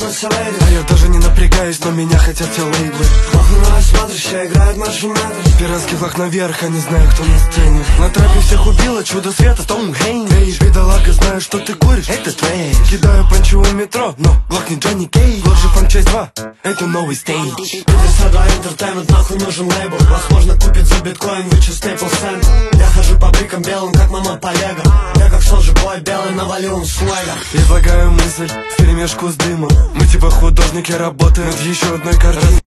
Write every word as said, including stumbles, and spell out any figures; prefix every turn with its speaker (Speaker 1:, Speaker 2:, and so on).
Speaker 1: на все леди.
Speaker 2: А я даже не напрягаюсь, но меня хотят все лейблы.
Speaker 1: Охуенно смотришься, играет наши метры.
Speaker 2: Пиратский флаг наверх, а не знаю, кто на сцене. На тропе всех убило чудо света Стоунхейндж. Эй, бедолага, знаю, что ты куришь, это трэш. Кидаю панчу у метро, но блок не Джонни Кейдж. Лоджи фанк часть два, это новый стейдж.
Speaker 1: Пятьдесят два Entertainment, нахуй нужен лейбл. Возможно купит за биткоин, вычесть Staples Center. Я хожу по брикам белым, как мама по лего. Я как Soulja Boy, белый навалил он свайга.
Speaker 2: Излагаю мысль вперемешку с дымом. Мы типа художники, работаем над еще одной картиной.